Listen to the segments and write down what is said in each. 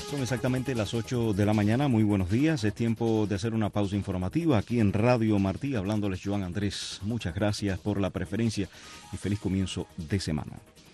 Son exactamente las 8 de la mañana. Muy buenos días. Es tiempo de hacer una pausa informativa aquí en Radio Martí, hablándoles Joan Andrés. Muchas gracias por la preferencia y feliz comienzo de semana.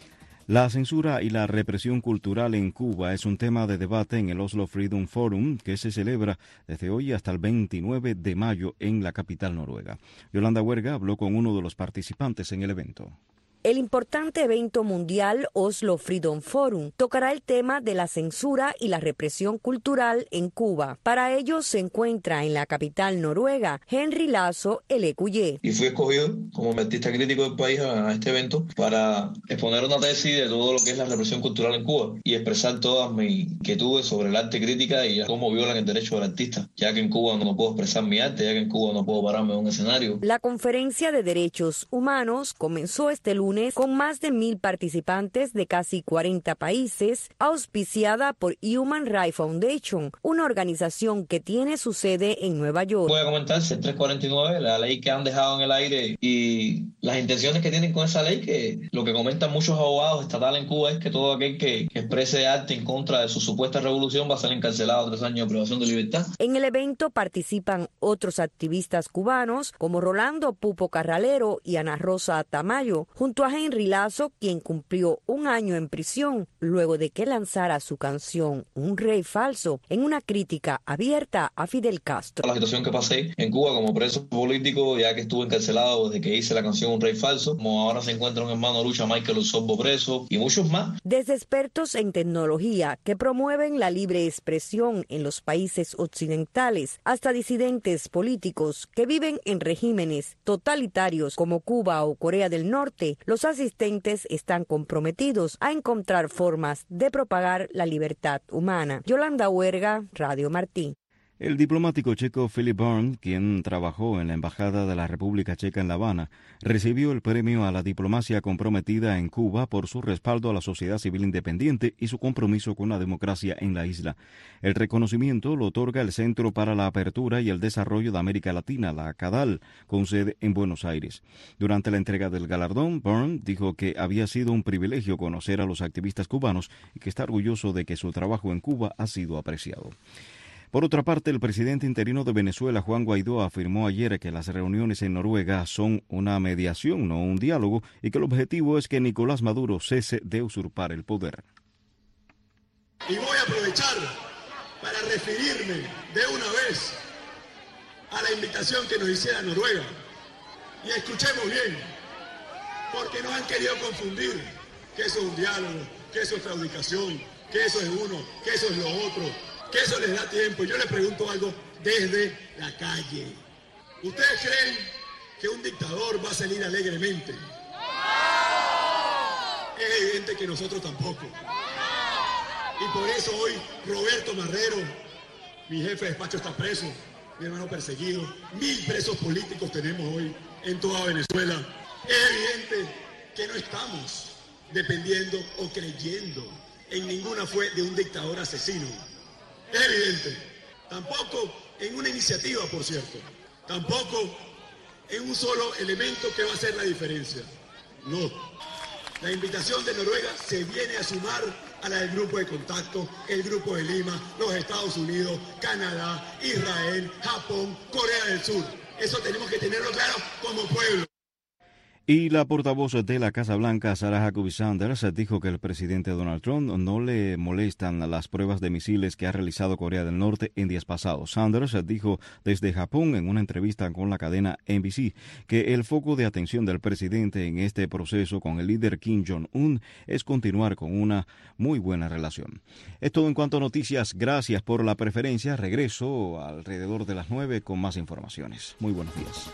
La censura y la represión cultural en Cuba es un tema de debate en el Oslo Freedom Forum, que se celebra desde hoy hasta el 29 de mayo en la capital noruega. Yolanda Huerga habló con uno de los participantes en el evento. El importante evento mundial Oslo Freedom Forum tocará el tema de la censura y la represión cultural en Cuba. Para ello se encuentra en la capital noruega Henry Lasso Elekuye. Y fui escogido como artista crítico del país a este evento para exponer una tesis de todo lo que es la represión cultural en Cuba y expresar todas mis inquietudes sobre el arte crítica y cómo violan el derecho del artista, ya que en Cuba no puedo expresar mi arte, ya que en Cuba no puedo pararme en un escenario. La Conferencia de Derechos Humanos comenzó este lunes con más de 1,000 participantes de casi 40 países, auspiciada por Human Rights Foundation, una organización que tiene su sede en Nueva York. Voy a comentar el 349, la ley que han dejado en el aire y las intenciones que tienen con esa ley, que lo que comentan muchos abogados estatales en Cuba es que todo aquel que exprese arte en contra de su supuesta revolución va a ser encarcelado a 3 años de privación de libertad. En el evento participan otros activistas cubanos como Rolando Pupo Carralero y Ana Rosa Tamayo, junto a Henry Lasso, quien cumplió 1 año en prisión luego de que lanzara su canción Un Rey Falso en una crítica abierta a Fidel Castro. La situación que pasé en Cuba como preso político, ya que estuve encarcelado desde que hice la canción Un Rey Falso, como ahora se encuentra un hermano de lucha, Michael Osorbo, preso, y muchos más. Desde expertos en tecnología que promueven la libre expresión en los países occidentales hasta disidentes políticos que viven en regímenes totalitarios como Cuba o Corea del Norte, los asistentes están comprometidos a encontrar formas de propagar la libertad humana. Yolanda Huerga, Radio Martí. El diplomático checo Philip Byrne, quien trabajó en la Embajada de la República Checa en La Habana, recibió el premio a la diplomacia comprometida en Cuba por su respaldo a la sociedad civil independiente y su compromiso con la democracia en la isla. El reconocimiento lo otorga el Centro para la Apertura y el Desarrollo de América Latina, la CADAL, con sede en Buenos Aires. Durante la entrega del galardón, Byrne dijo que había sido un privilegio conocer a los activistas cubanos y que está orgulloso de que su trabajo en Cuba ha sido apreciado. Por otra parte, el presidente interino de Venezuela, Juan Guaidó, afirmó ayer que las reuniones en Noruega son una mediación, no un diálogo, y que el objetivo es que Nicolás Maduro cese de usurpar el poder. Y voy a aprovechar para referirme de una vez a la invitación que nos hiciera Noruega. Y escuchemos bien, porque nos han querido confundir que eso es un diálogo, que eso es claudicación, que eso es uno, que eso es lo otro, que eso les da tiempo. Yo les pregunto algo desde la calle. ¿Ustedes creen que un dictador va a salir alegremente? Es evidente que nosotros tampoco. Y por eso hoy Roberto Marrero, mi jefe de despacho, está preso, mi hermano perseguido. 1,000 presos políticos tenemos hoy en toda Venezuela. Es evidente que no estamos dependiendo o creyendo en ninguna fue de un dictador asesino. Es evidente. Tampoco en una iniciativa, por cierto. Tampoco en un solo elemento que va a hacer la diferencia. No. La invitación de Noruega se viene a sumar a la del Grupo de Contacto, el Grupo de Lima, los Estados Unidos, Canadá, Israel, Japón, Corea del Sur. Eso tenemos que tenerlo claro como pueblo. Y la portavoz de la Casa Blanca, Sarah Huckabee Sanders, dijo que el presidente Donald Trump no le molestan las pruebas de misiles que ha realizado Corea del Norte en días pasados. Sanders dijo desde Japón en una entrevista con la cadena NBC que el foco de atención del presidente en este proceso con el líder Kim Jong-un es continuar con una muy buena relación. Es todo en cuanto a noticias. Gracias por la preferencia. Regreso alrededor de las 9 con más informaciones. Muy buenos días.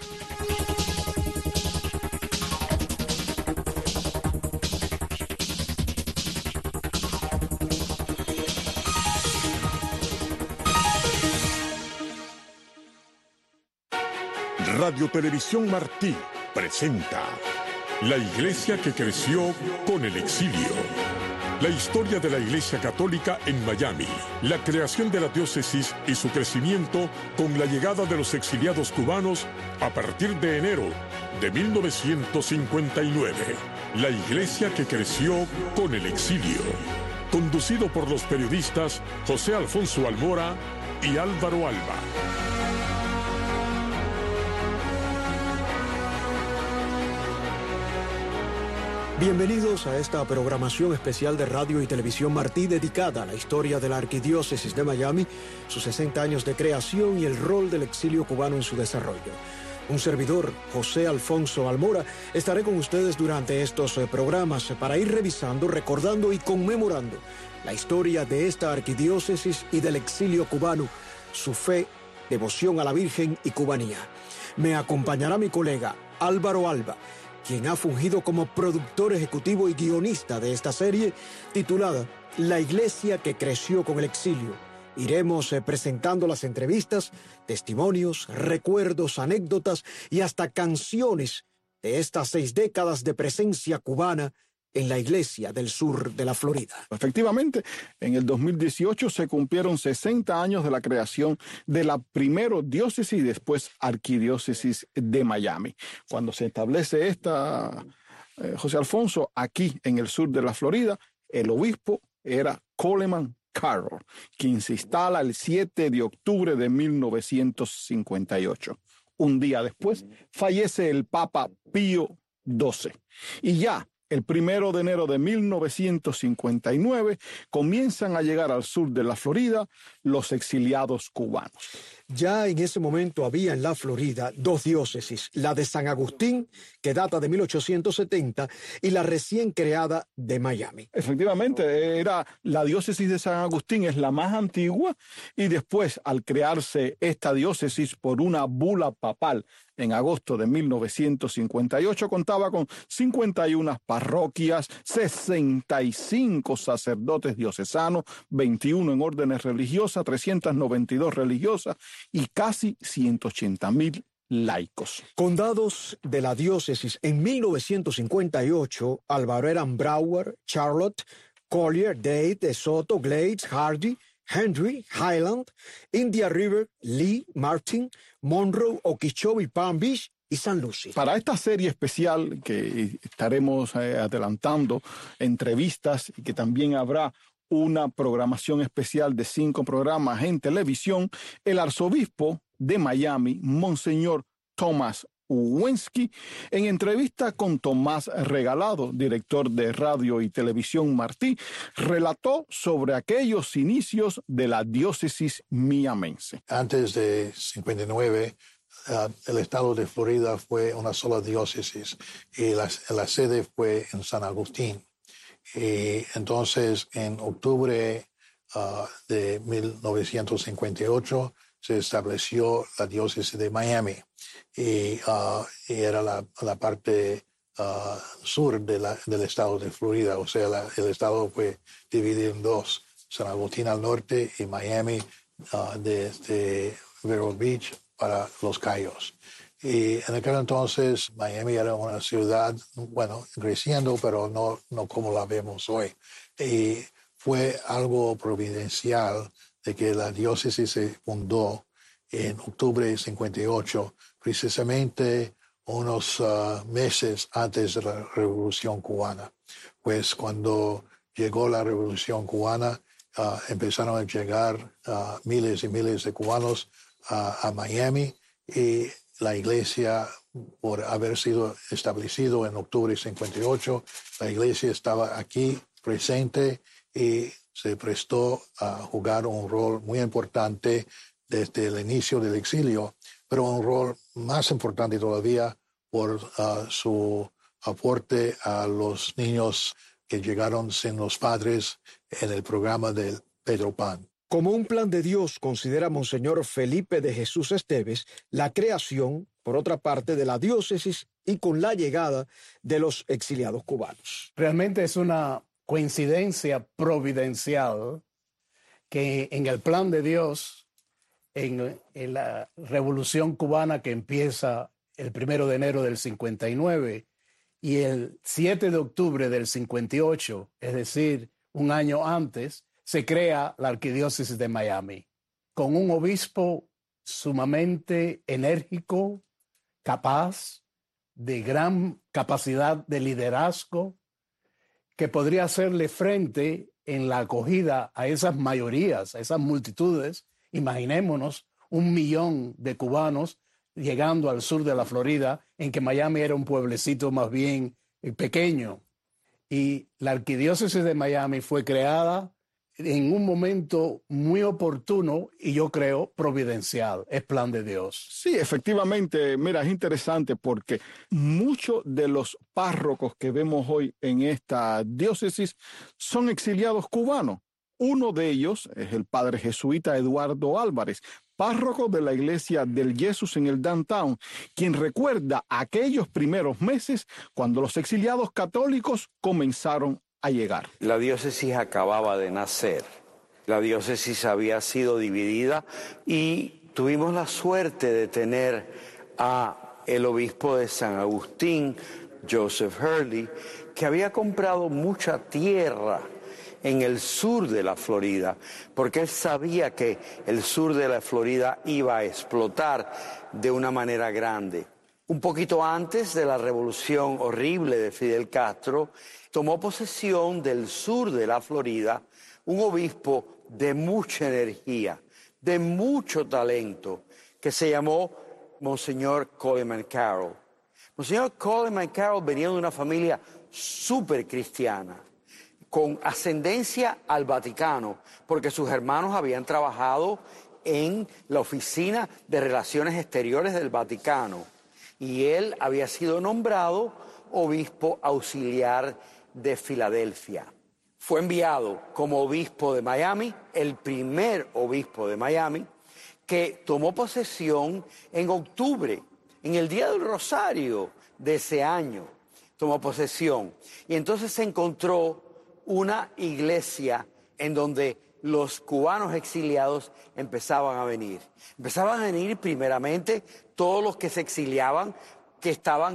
Radio Televisión Martí presenta La Iglesia que creció con el exilio. La historia de la Iglesia Católica en Miami, la creación de la diócesis y su crecimiento con la llegada de los exiliados cubanos a partir de enero de 1959. La Iglesia que creció con el exilio. conducido por los periodistas José Alfonso Almora y Álvaro Alba. Bienvenidos a esta programación especial de Radio y Televisión Martí dedicada a la historia de la Arquidiócesis de Miami, sus 60 años de creación y el rol del exilio cubano en su desarrollo. Un servidor, José Alfonso Almora, estaré con ustedes durante estos programas para ir revisando, recordando y conmemorando la historia de esta arquidiócesis y del exilio cubano, su fe, devoción a la Virgen y cubanía. Me acompañará mi colega Álvaro Alba, quien ha fungido como productor ejecutivo y guionista de esta serie titulada La Iglesia que creció con el exilio. Iremos presentando las entrevistas, testimonios, recuerdos, anécdotas y hasta canciones de estas 6 décadas de presencia cubana en la iglesia del sur de la Florida. Efectivamente, en el 2018 se cumplieron 60 años de la creación de la primera diócesis y después arquidiócesis de Miami. Cuando se establece esta, José Alfonso, aquí en el sur de la Florida, el obispo era Coleman Carroll, quien se instala el 7 de octubre de 1958. Un día después fallece el Papa Pío XII. Y ya el 1 de enero de 1959 comienzan a llegar al sur de la Florida los exiliados cubanos. Ya en ese momento había en la Florida 2 diócesis, la de San Agustín, que data de 1870, y la recién creada de Miami. Efectivamente, era la diócesis de San Agustín, es la más antigua, y después, al crearse esta diócesis por una bula papal en agosto de 1958, contaba con 51 parroquias, 65 sacerdotes diocesanos, 21 en órdenes religiosas, 392 religiosas y casi 180,000 laicos. Condados de la diócesis en 1958, Álvaro, eran Broward, Charlotte, Collier, Dade, DeSoto, Glades, Hardy, Henry, Highland, India River, Lee, Martin, Monroe, Okeechobee, Palm Beach y San Lucie. Para esta serie especial que estaremos adelantando entrevistas y que también habrá una programación especial de 5 programas en televisión, el arzobispo de Miami, Monseñor Thomas Wensky, en entrevista con Tomás Regalado, director de Radio y Televisión Martí, relató sobre aquellos inicios de la diócesis miamense. Antes de 59, el estado de Florida fue una sola diócesis y la sede fue en San Agustín. Y entonces, en octubre de 1958, se estableció la diócesis de Miami y era la parte sur del estado de Florida. O sea, el estado fue dividido en 2, San Agustín al norte y Miami desde Vero Beach para Los Cayos. Y en aquel entonces Miami era una ciudad, bueno, creciendo, pero no como la vemos hoy. Y fue algo providencial de que la diócesis se fundó en octubre de 58, precisamente unos meses antes de la Revolución Cubana. Pues cuando llegó la Revolución Cubana, empezaron a llegar miles y miles de cubanos a Miami, y la iglesia, por haber sido establecido en octubre de 58, la iglesia estaba aquí presente y se prestó a jugar un rol muy importante desde el inicio del exilio, pero un rol más importante todavía por su aporte a los niños que llegaron sin los padres en el programa del Pedro Pan. Como un plan de Dios, considera Monseñor Felipe de Jesús Esteves la creación, por otra parte, de la diócesis y con la llegada de los exiliados cubanos. Realmente es una coincidencia providencial que en el plan de Dios, en la Revolución Cubana que empieza el 1 de enero del 59 y el 7 de octubre del 58, es decir, un año antes, se crea la Arquidiócesis de Miami, con un obispo sumamente enérgico, capaz, de gran capacidad de liderazgo, que podría hacerle frente en la acogida a esas mayorías, a esas multitudes. Imaginémonos 1 millón de cubanos llegando al sur de la Florida, en que Miami era un pueblecito más bien pequeño. Y la arquidiócesis de Miami fue creada en un momento muy oportuno y yo creo providencial. Es plan de Dios. Sí, efectivamente. Mira, es interesante porque muchos de los párrocos que vemos hoy en esta diócesis son exiliados cubanos. Uno de ellos es el padre jesuita Eduardo Álvarez, párroco de la iglesia del Jesús en el downtown, quien recuerda aquellos primeros meses cuando los exiliados católicos comenzaron a llegar. La diócesis acababa de nacer. La diócesis había sido dividida y tuvimos la suerte de tener a el obispo de San Agustín, Joseph Hurley, que había comprado mucha tierra en el sur de la Florida, porque él sabía que el sur de la Florida iba a explotar de una manera grande. Un poquito antes de la revolución horrible de Fidel Castro, tomó posesión del sur de la Florida un obispo de mucha energía, de mucho talento, que se llamó Monseñor Coleman Carroll. Monseñor Coleman Carroll venía de una familia súper cristiana, con ascendencia al Vaticano, porque sus hermanos habían trabajado en la Oficina de Relaciones Exteriores del Vaticano y él había sido nombrado obispo auxiliar de Filadelfia. Fue enviado como obispo de Miami, el primer obispo de Miami, que tomó posesión en octubre, en el Día del Rosario de ese año, tomó posesión. Y entonces se encontró una iglesia en donde los cubanos exiliados empezaban a venir. Empezaban a venir primeramente todos los que se exiliaban, que estaban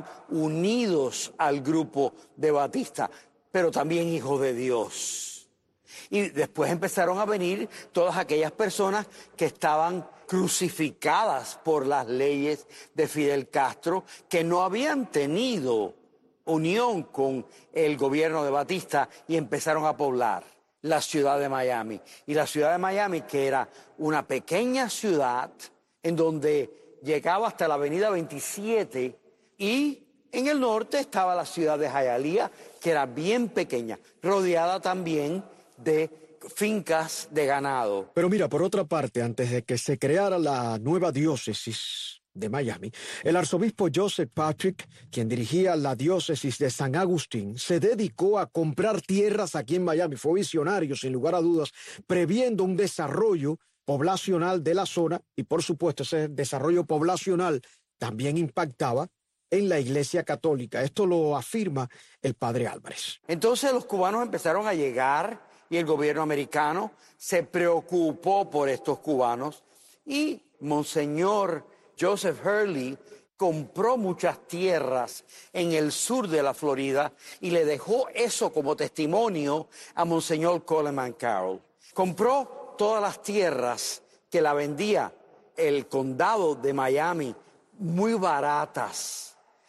unidos al grupo de Batista, pero también hijos de Dios. Y después empezaron a venir todas aquellas personas que estaban crucificadas por las leyes de Fidel Castro, que no habían tenido unión con el gobierno de Batista y empezaron a poblar la ciudad de Miami. Y la ciudad de Miami, que era una pequeña ciudad en donde llegaba hasta la avenida 27 y en el norte estaba la ciudad de Hialeah, que era bien pequeña, rodeada también de fincas de ganado. Pero mira, por otra parte, antes de que se creara la nueva diócesis de Miami, el arzobispo Joseph Patrick, quien dirigía la diócesis de San Agustín, se dedicó a comprar tierras aquí en Miami. Fue visionario, sin lugar a dudas, previendo un desarrollo poblacional de la zona y, por supuesto, ese desarrollo poblacional también impactaba en la Iglesia Católica. Esto lo afirma el padre Álvarez. Entonces los cubanos empezaron a llegar y el gobierno americano se preocupó por estos cubanos y Monseñor Joseph Hurley compró muchas tierras en el sur de la Florida y le dejó eso como testimonio a Monseñor Coleman Carroll. Compró todas las tierras que la vendía el condado de Miami muy baratas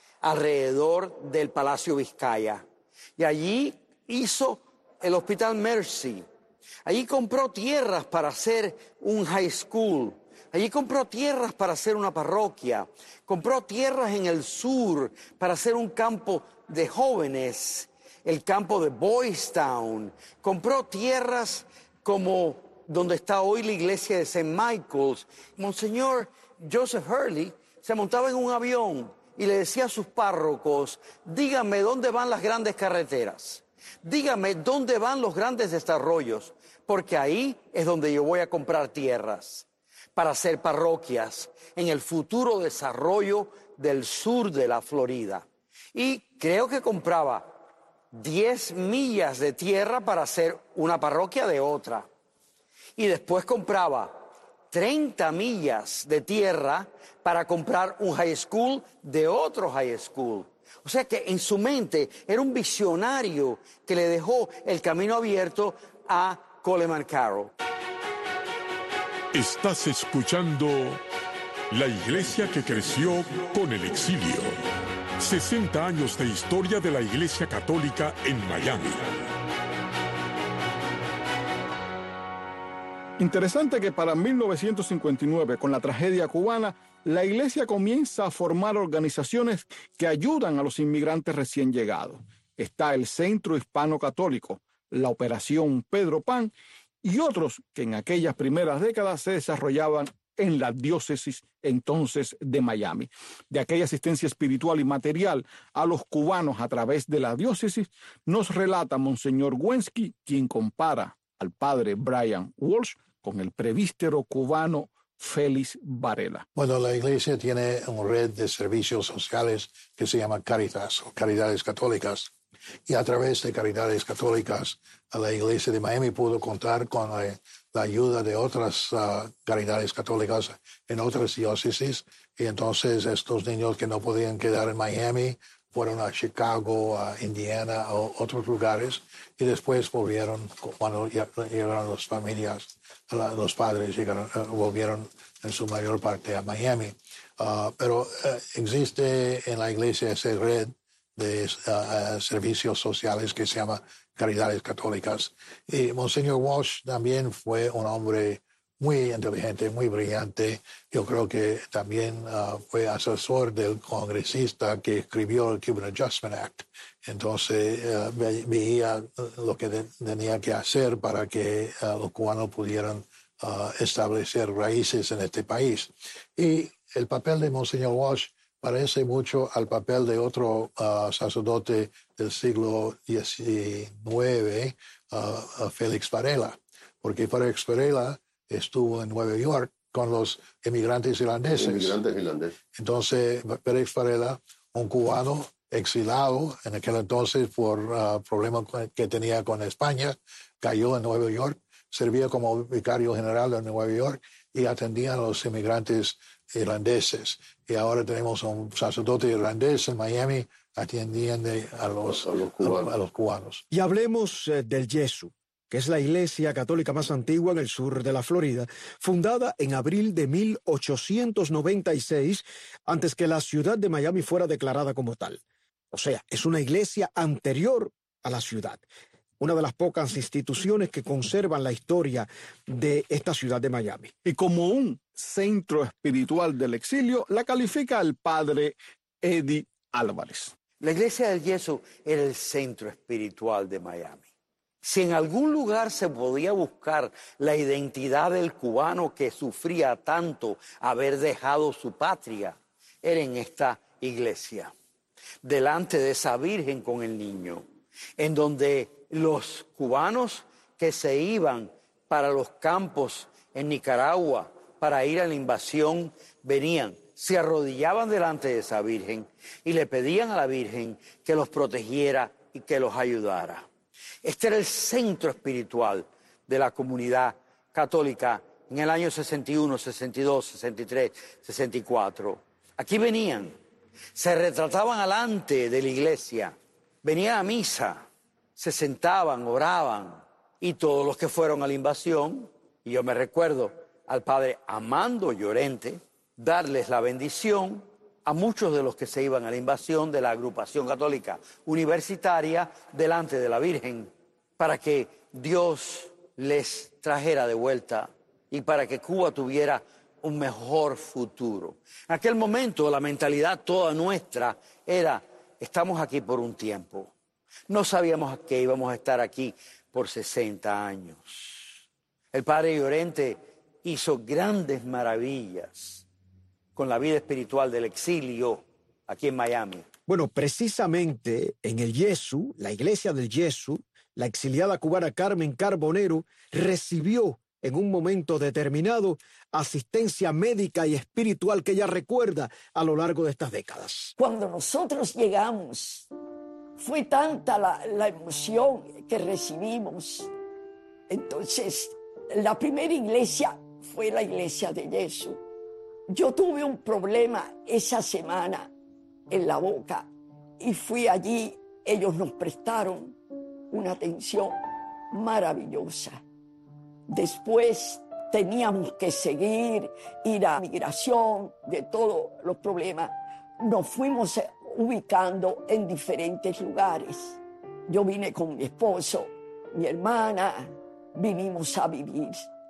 alrededor del Palacio Vizcaya. Y allí hizo el Hospital Mercy. Allí compró tierras para hacer un high school. Allí compró tierras para hacer una parroquia. Compró tierras en el sur para hacer un campo de jóvenes, el campo de Boys Town. Compró tierras como donde está hoy la iglesia de St. Michael's. Monseñor Joseph Hurley se montaba en un avión y le decía a sus párrocos: díganme dónde van las grandes carreteras, díganme dónde van los grandes desarrollos, porque ahí es donde yo voy a comprar tierras para hacer parroquias en el futuro desarrollo del sur de la Florida. Y creo que compraba 10 millas de tierra para hacer una parroquia de otra. Y después compraba 30 millas de tierra para comprar un high school de otro high school. O sea que en su mente era un visionario que le dejó el camino abierto a Coleman Carroll. Estás escuchando La Iglesia que creció con el exilio. 60 años de historia de la Iglesia Católica en Miami. Interesante que para 1959, con la tragedia cubana, la Iglesia comienza a formar organizaciones que ayudan a los inmigrantes recién llegados. Está el Centro Hispano Católico, la Operación Pedro Pan y otros que en aquellas primeras décadas se desarrollaban en la diócesis entonces de Miami. De aquella asistencia espiritual y material a los cubanos a través de la diócesis, nos relata Monseñor Wensky, quien compara al padre Brian Walsh con el presbítero cubano Félix Varela. Bueno, la iglesia tiene una red de servicios sociales que se llama Caritas o Caridades Católicas. Y a través de Caridades Católicas, la iglesia de Miami pudo contar con la ayuda de otras Caridades Católicas en otras diócesis. Y entonces estos niños que no podían quedar en Miami fueron a Chicago, a Indiana, o otros lugares. Y después volvieron, cuando llegaron las familias, los padres volvieron en su mayor parte a Miami. Pero existe en la iglesia esa red de servicios sociales que se llama Caridades Católicas. Y Monseñor Walsh también fue un hombre muy inteligente, muy brillante. Yo creo que también fue asesor del congresista que escribió el Cuban Adjustment Act. Entonces veía lo que tenía que hacer para que los cubanos pudieran establecer raíces en este país. Y el papel de Monseñor Walsh parece mucho al papel de otro sacerdote del siglo XIX, Félix Varela, porque Félix Varela estuvo en Nueva York con los inmigrantes irlandeses. Entonces, Félix Varela, un cubano exilado en aquel entonces por problemas que tenía con España, cayó en Nueva York, servía como vicario general de Nueva York y atendía a los inmigrantes irlandeses. Y ahora tenemos un sacerdote irlandés en Miami atendiendo a los cubanos. Y hablemos del Yesu, que es la iglesia católica más antigua en el sur de la Florida, fundada en abril de 1896, antes que la ciudad de Miami fuera declarada como tal. O sea, es una iglesia anterior a la ciudad. Una de las pocas instituciones que conservan la historia de esta ciudad de Miami. Y como un centro espiritual del exilio, la califica el padre Eddie Álvarez. La iglesia del Yesu era el centro espiritual de Miami. Si en algún lugar se podía buscar la identidad del cubano que sufría tanto haber dejado su patria, era en esta iglesia, delante de esa Virgen con el niño, en donde los cubanos que se iban para los campos en Nicaragua para ir a la invasión venían, se arrodillaban delante de esa Virgen y le pedían a la Virgen que los protegiera y que los ayudara. Este era el centro espiritual de la comunidad católica en el año 61, 62, 63, 64. Aquí venían, se retrataban alante de la iglesia, venían a misa, se sentaban, oraban, y todos los que fueron a la invasión, y yo me recuerdo al padre Amando Llorente, darles la bendición a muchos de los que se iban a la invasión de la agrupación católica universitaria delante de la Virgen, para que Dios les trajera de vuelta y para que Cuba tuviera un mejor futuro. En aquel momento la mentalidad toda nuestra era, estamos aquí por un tiempo. No sabíamos que íbamos a estar aquí por 60 años. El padre Llorente hizo grandes maravillas con la vida espiritual del exilio aquí en Miami. Bueno, precisamente en el Yesu, la iglesia del Yesu, la exiliada cubana Carmen Carbonero recibió en un momento determinado asistencia médica y espiritual que ella recuerda a lo largo de estas décadas. Cuando nosotros llegamos, fue tanta la emoción que recibimos. Entonces, la primera iglesia fue la iglesia de Yesu. Yo tuve un problema esa semana en la boca y fui allí. Ellos nos prestaron una atención maravillosa. Después teníamos que seguir, ir a migración, de todos los problemas. Nos fuimos ubicando en diferentes lugares. Yo vine con mi esposo, mi hermana, vinimos a vivir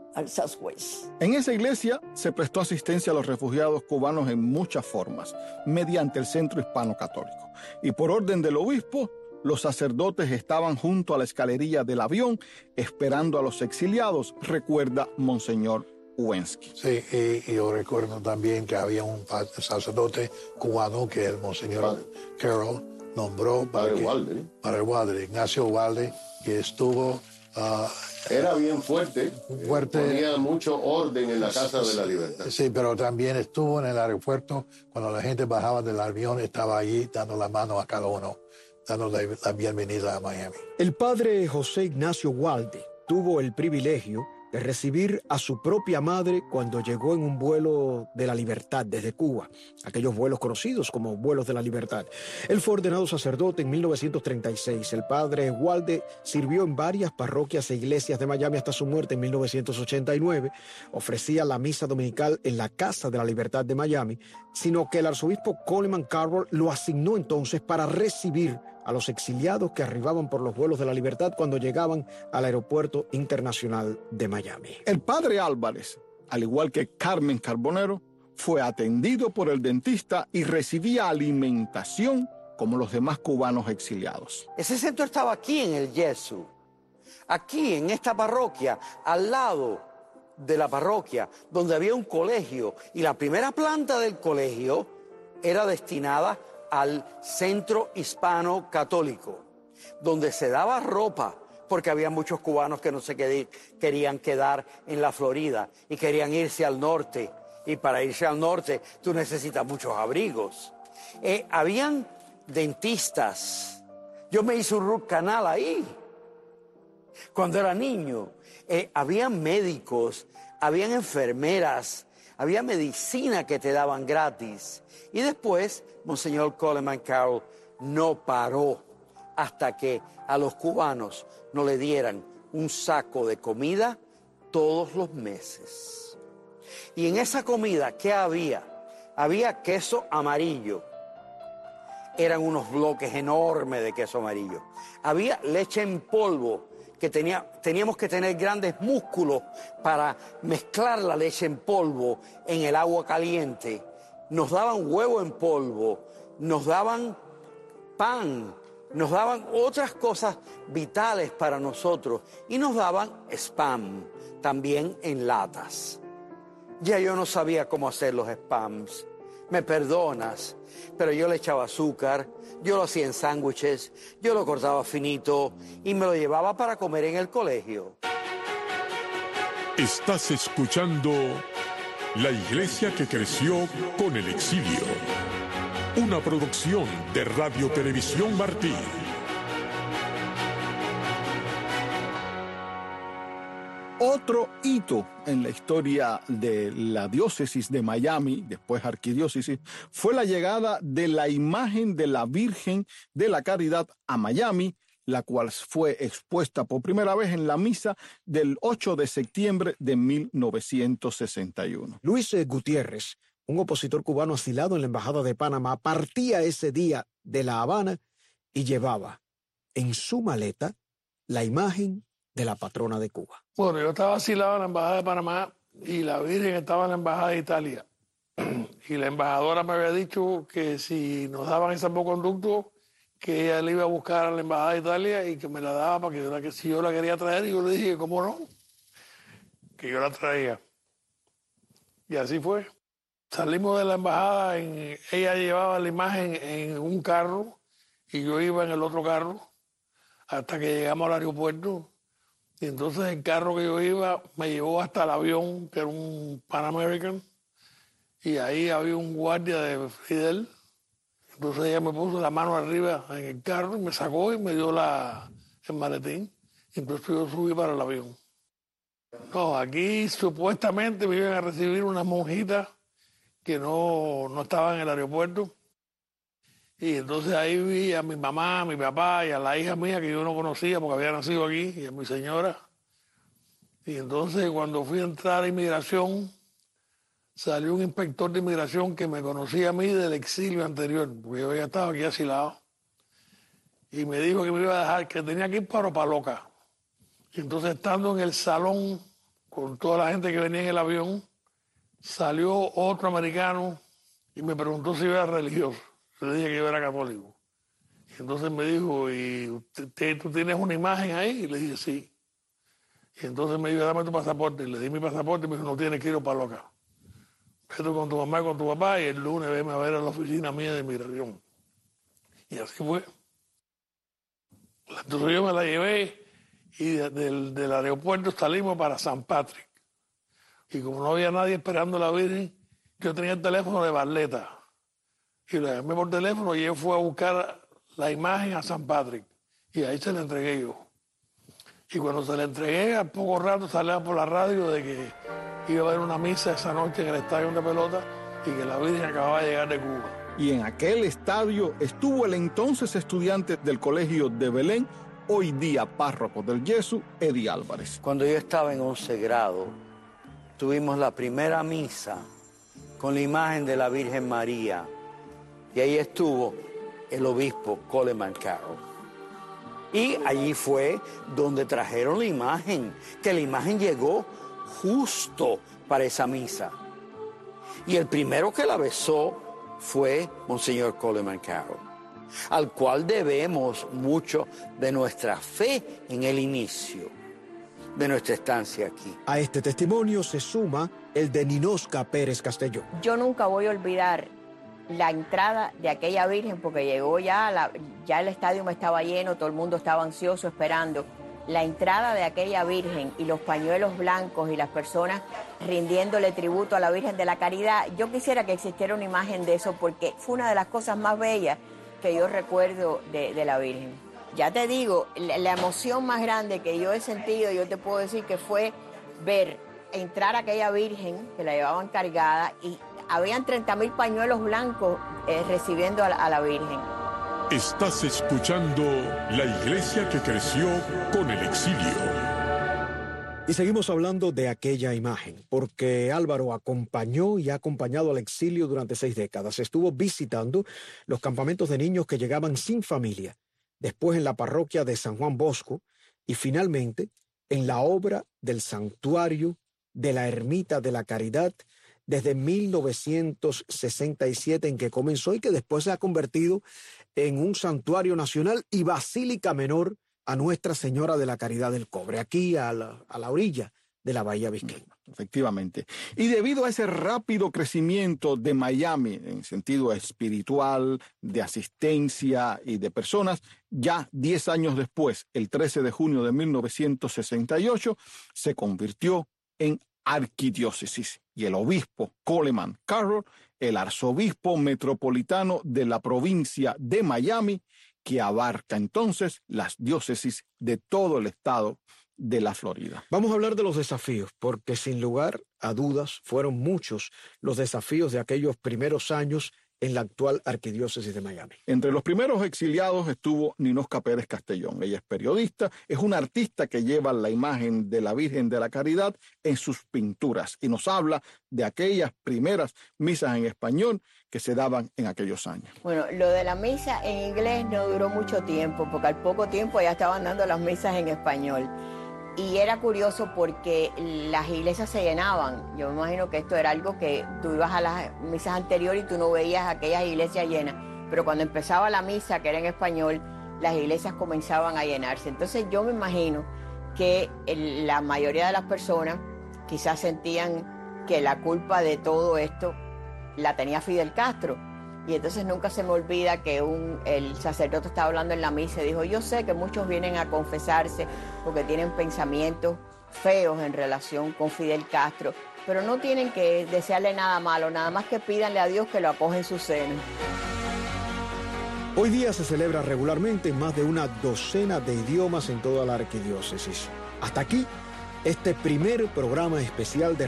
al Southwest. En esa iglesia se prestó asistencia a los refugiados cubanos en muchas formas, mediante el Centro Hispano Católico. Y por orden del obispo, los sacerdotes estaban junto a la escalerilla del avión esperando a los exiliados, recuerda Monseñor Wensky. Sí, y yo recuerdo también que había un sacerdote cubano que el Monseñor Carroll nombró para el Walde, Ignacio Walde, que estuvo... Era bien fuerte, ponía mucho orden en la Casa de la Libertad. Sí, pero también estuvo en el aeropuerto, cuando la gente bajaba del avión, estaba allí dando la mano a cada uno, dando la bienvenida a Miami. El padre José Ignacio Walde tuvo el privilegio de recibir a su propia madre cuando llegó en un vuelo de la libertad desde Cuba, aquellos vuelos conocidos como vuelos de la libertad. Él fue ordenado sacerdote en 1936. El padre Walde sirvió en varias parroquias e iglesias de Miami hasta su muerte en 1989. Ofrecía la misa dominical en la Casa de la Libertad de Miami, sino que el arzobispo Coleman Carroll lo asignó entonces para recibir a los exiliados que arribaban por los vuelos de la libertad cuando llegaban al Aeropuerto Internacional de Miami. El padre Álvarez, al igual que Carmen Carbonero, fue atendido por el dentista y recibía alimentación como los demás cubanos exiliados. Ese centro estaba aquí en el Yesu, aquí en esta parroquia, al lado de la parroquia, donde había un colegio, y la primera planta del colegio era destinada al Centro Hispano Católico, donde se daba ropa, porque había muchos cubanos que no se querían quedar en la Florida y querían irse al norte, y para irse al norte tú necesitas muchos abrigos. Habían dentistas, yo me hice un root canal ahí cuando era niño. Habían médicos, habían enfermeras, había medicina que te daban gratis. Y después, Monseñor Coleman Carroll no paró hasta que a los cubanos no le dieran un saco de comida todos los meses. Y en esa comida, ¿qué había? Había queso amarillo. Eran unos bloques enormes de queso amarillo. Había leche en polvo, que teníamos que tener grandes músculos para mezclar la leche en polvo en el agua caliente. Nos daban huevo en polvo, nos daban pan, nos daban otras cosas vitales para nosotros y nos daban spam, también en latas. Ya yo no sabía cómo hacer los spams, me perdonas, pero yo le echaba azúcar, yo lo hacía en sándwiches, yo lo cortaba finito y me lo llevaba para comer en el colegio. Estás escuchando La Iglesia que creció con el exilio. Una producción de Radio Televisión Martí. Otro hito en la historia de la diócesis de Miami, después arquidiócesis, fue la llegada de la imagen de la Virgen de la Caridad a Miami, la cual fue expuesta por primera vez en la misa del 8 de septiembre de 1961. Luis Gutiérrez, un opositor cubano asilado en la Embajada de Panamá, partía ese día de La Habana y llevaba en su maleta la imagen de la patrona de Cuba. Bueno, yo estaba asilado en la Embajada de Panamá y la Virgen estaba en la Embajada de Italia. Y la embajadora me había dicho que si nos daban ese salvoconducto, que ella le iba a buscar a la Embajada de Italia y que me la daba para que si yo la quería traer, y yo le dije, ¿cómo no? Que yo la traía. Y así fue. Salimos de la embajada, ella llevaba la imagen en un carro y yo iba en el otro carro hasta que llegamos al aeropuerto. Y entonces el carro que yo iba me llevó hasta el avión, que era un Pan American, y ahí había un guardia de Fidel. Entonces ella me puso la mano arriba en el carro y me sacó y me dio el maletín. Entonces yo subí para el avión. No, aquí supuestamente me iban a recibir unas monjitas que no estaban en el aeropuerto. Y entonces ahí vi a mi mamá, a mi papá y a la hija mía que yo no conocía porque había nacido aquí, y a mi señora. Y entonces cuando fui a entrar a inmigración, salió un inspector de inmigración que me conocía a mí del exilio anterior, porque yo había estado aquí asilado. Y me dijo que me iba a dejar, que tenía que ir para Opaloca. Y entonces estando en el salón con toda la gente que venía en el avión, salió otro americano y me preguntó si yo era religioso. Le dije que yo era católico. Y entonces me dijo, ¿y tú tienes una imagen ahí? Y le dije, sí. Y entonces me dijo, dame tu pasaporte. Y le di mi pasaporte y me dijo, no tienes que ir para acá. Vete con tu mamá y con tu papá y el lunes venme a ver a la oficina mía de inmigración. Y así fue. Entonces yo me la llevé y del aeropuerto salimos para San Patrick. Y como no había nadie esperando a la Virgen, yo tenía el teléfono de Barletta. Y le llamé por teléfono y él fue a buscar la imagen a San Patrick. Y ahí se la entregué yo. Y cuando se la entregué, al poco rato salía por la radio de que iba a haber una misa esa noche en el estadio de pelota y que la Virgen acababa de llegar de Cuba. Y en aquel estadio estuvo el entonces estudiante del Colegio de Belén, hoy día párroco del Yesu, Eddie Álvarez. Cuando yo estaba en 11 grado, tuvimos la primera misa con la imagen de la Virgen María. Y ahí estuvo el obispo Coleman Carroll. Y allí fue donde trajeron la imagen, que la imagen llegó justo para esa misa. Y el primero que la besó fue Monseñor Coleman Carroll, al cual debemos mucho de nuestra fe en el inicio de nuestra estancia aquí. A este testimonio se suma el de Ninosca Pérez Castelló. Yo nunca voy a olvidar la entrada de aquella Virgen, porque llegó ya el estadio estaba lleno, todo el mundo estaba ansioso esperando. La entrada de aquella Virgen y los pañuelos blancos y las personas rindiéndole tributo a la Virgen de la Caridad. Yo quisiera que existiera una imagen de eso porque fue una de las cosas más bellas que yo recuerdo de la Virgen. Ya te digo, la emoción más grande que yo he sentido, yo te puedo decir que fue ver entrar a aquella Virgen que la llevaban cargada y habían 30,000 pañuelos blancos recibiendo a la Virgen. Estás escuchando La Iglesia que creció con el exilio. Y seguimos hablando de aquella imagen, porque Álvaro acompañó y ha acompañado al exilio durante 6 décadas. Estuvo visitando los campamentos de niños que llegaban sin familia, después en la parroquia de San Juan Bosco y finalmente en la obra del santuario de la Ermita de la Caridad desde 1967 en que comenzó y que después se ha convertido en un santuario nacional y basílica menor a Nuestra Señora de la Caridad del Cobre, aquí a la orilla de la Bahía Biscayne. Efectivamente. Y debido a ese rápido crecimiento de Miami en sentido espiritual, de asistencia y de personas, ya 10 años después, el 13 de junio de 1968, se convirtió en arquidiócesis y el obispo Coleman Carroll, el arzobispo metropolitano de la provincia de Miami, que abarca entonces las diócesis de todo el estado de la Florida. Vamos a hablar de los desafíos, porque sin lugar a dudas fueron muchos los desafíos de aquellos primeros años en la actual arquidiócesis de Miami. Entre los primeros exiliados estuvo Ninosca Pérez Castellón. Ella es periodista, es una artista que lleva la imagen de la Virgen de la Caridad en sus pinturas y nos habla de aquellas primeras misas en español que se daban en aquellos años. Bueno, lo de la misa en inglés no duró mucho tiempo, porque al poco tiempo ya estaban dando las misas en español. Y era curioso porque las iglesias se llenaban. Yo me imagino que esto era algo que tú ibas a las misas anteriores y tú no veías aquellas iglesias llenas. Pero cuando empezaba la misa, que era en español, las iglesias comenzaban a llenarse. Entonces yo me imagino que la mayoría de las personas quizás sentían que la culpa de todo esto la tenía Fidel Castro. Y entonces nunca se me olvida que el sacerdote estaba hablando en la misa y dijo, yo sé que muchos vienen a confesarse porque tienen pensamientos feos en relación con Fidel Castro, pero no tienen que desearle nada malo, nada más que pídanle a Dios que lo acoge en su seno. Hoy día se celebra regularmente en más de una docena de idiomas en toda la arquidiócesis. Hasta aquí, este primer programa especial de